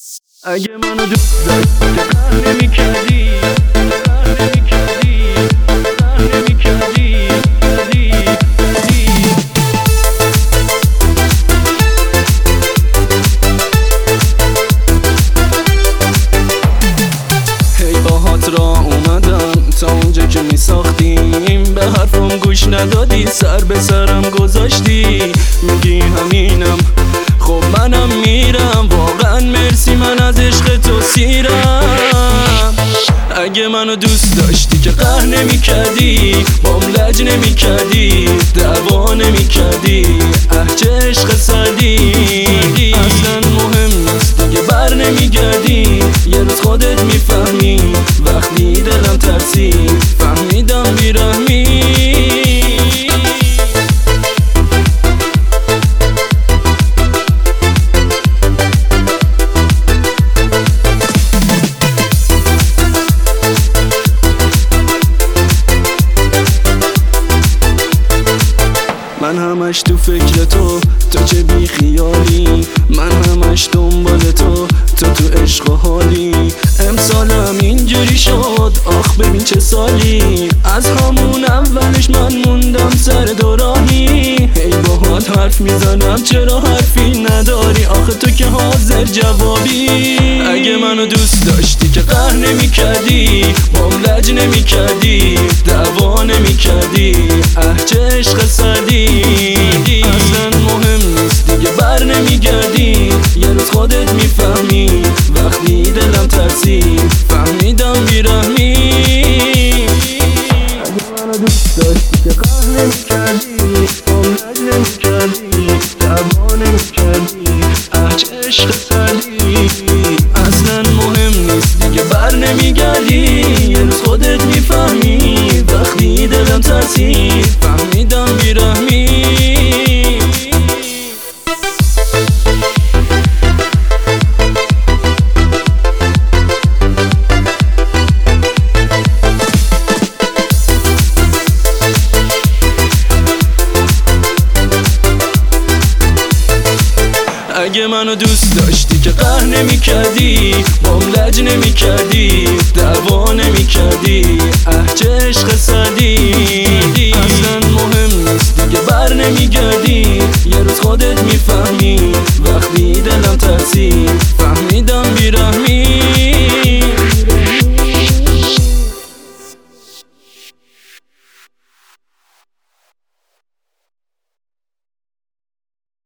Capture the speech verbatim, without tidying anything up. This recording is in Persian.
اگه منو دوست داشتی که قهر نمی‌کردی قهر نمی‌کردی قهر نمی‌کردی کردی کردی هی باهات را اومدم تا اونجا که میساختیم، به حرفم گوش ندادی، سر به سرم گذاشتی. میگی همینم، خب منم میرم، واقعا مرسی، من از عشق تو سیرم. اگه منو دوست داشتی که قهر نمی‌کردی، بام لج نمی‌کردی، دعوا نمی‌کردی، اه چه عشق سردی. اصلا مهم نیست دیگه بر نمیگردی، یه روز خودت میفهمی وقتی دلم ترسید، فهمیدم بیرحمی. من همش تو فکر تو، تو چه بی خیالی، من همش دنبال تو، تو تو عشق و حالی. امسالم اینجوری شد، آخ ببین چه سالی، از همون اولش من موندم سر دوراهی. هی باهات حرف میزنم چرا حرفی نداری، آخه تو که حاضر جوابی. اگه منو دوست داشتی که قهر نمی‌کردی، بام لج نمی‌کردی، دعوا نمی‌کردی، اه چه عشق سردی. اصلا مهم نیست دیگه بر نمیگردی، یه روز خودت میفهمی وقتی دلم ترسید، فهمیدم بیرحمی. اگه منو دوست داشتی که قهر نمی‌کردی، بام لج نمی‌کردی، دعوا نمی‌کردی، اه چه عشق سردی. اصلا مهم نیست دیگه بر نمیگردی، یه روز خودت میفهمی وقتی دلم ترسید، فهمیدم بیرحمی. اگه منو دوست داشتی که قهر نمی‌کردی، بام لج نمی‌کردی، دعوا نمی‌کردی، اه چه عشق سردی. اصلا مهم نیست دیگه بر نمیگردی، یه روز خودت میفهمی وقتی دلم ترسید،